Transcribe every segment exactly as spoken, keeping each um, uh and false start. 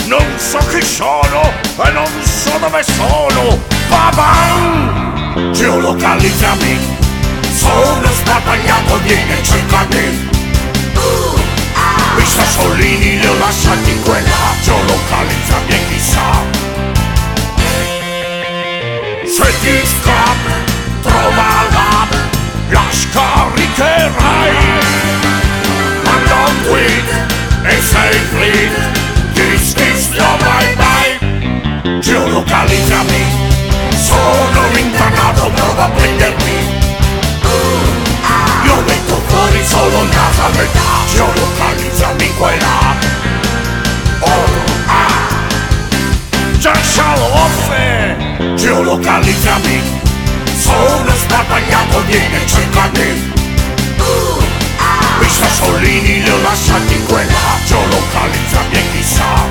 Non so chi sono e non so dove sono. Babam! Geolocalizzami. Sono sbarbagnato, vieni e cercami. I sassolini li ho lasciati in quella. Geolocalizzami e chissà. Se ti scappi, trova l'app, la scaricherai. Manda un tweet e sei fleet. Kiss kiss no bye bye. Geolocalizzami. Sono rintannato, prova a prendermi. Io metto fuori solo nata a metà. Geolocalizzami in quella. Oh ah. Già scialoffe. Geolocalizzami. Sono sbarbagnato, vieni e cercami. I sassolini li ho lasciati in quella. Geolocalizzami e chissà.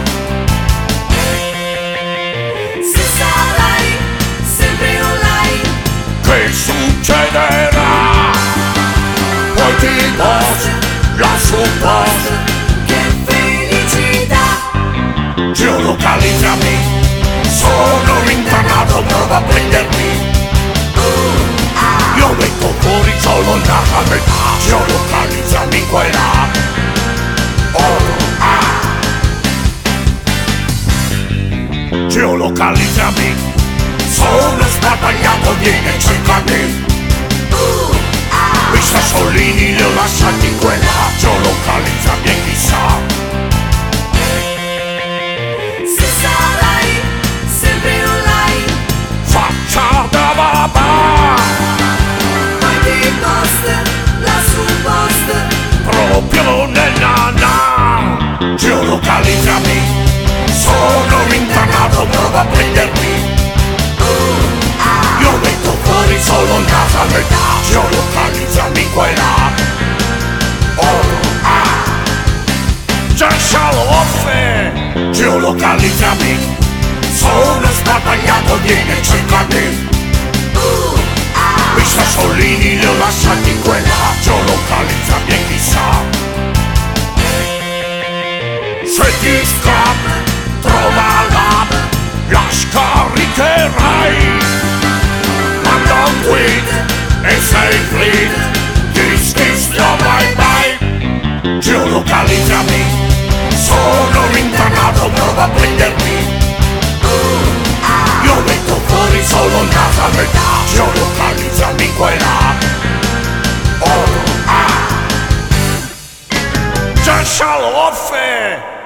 Se sarai sempre online, Che succederà? Poi ti posto la suppos. che felicità. Geolocalizzami. Sono rintannato, prova a prendermi. Io metto fuori solo una metà. Geolocalizzami in quella. Oh ah. Geolocalizzami. Sono sbarbagnato, vieni e cercami. I sassolini li ho lasciati in quella. Geolocalizzami e chissà. Se sarai sempre online, Faccia da babà. poi ti post la su post. Proprio nella na. Geolocalizzami. Sono rintannato, prova a prendermi. Io metto fuori solo nata a metà. Geolocalizzami in quella. Oh ah. Già scialoffe. Geolocalizzami. Sono sbarbagnato, vieni e cercami. I sassolini li ho lasciati in quella. Geolocalizzami e chissà. Se ti scappi, trova l'app, la scaricherai. Manda un tweet e sei fleet. Kiss kiss no bye bye. Geolocalizzami. Sono rintannato, prova a prendermi. Io metto fuori solo nata a metà. Geolocalizzami in quella. Oh ah. Già scialoffe.